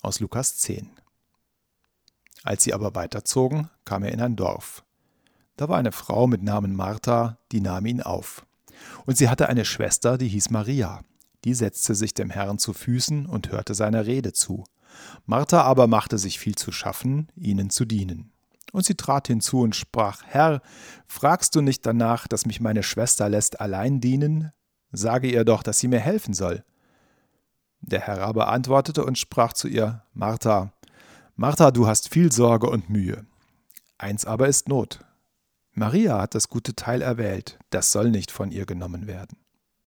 aus Lukas 10. Als sie aber weiterzogen, kam er in ein Dorf. Da war eine Frau mit Namen Martha, die nahm ihn auf. Und sie hatte eine Schwester, die hieß Maria. Die setzte sich dem Herrn zu Füßen und hörte seiner Rede zu. Martha aber machte sich viel zu schaffen, ihnen zu dienen. Und sie trat hinzu und sprach: Herr, fragst du nicht danach, dass mich meine Schwester lässt allein dienen? Sage ihr doch, dass sie mir helfen soll. Der Herr aber antwortete und sprach zu ihr: Martha, Martha, du hast viel Sorge und Mühe. Eins aber ist Not. Maria hat das gute Teil erwählt, das soll nicht von ihr genommen werden.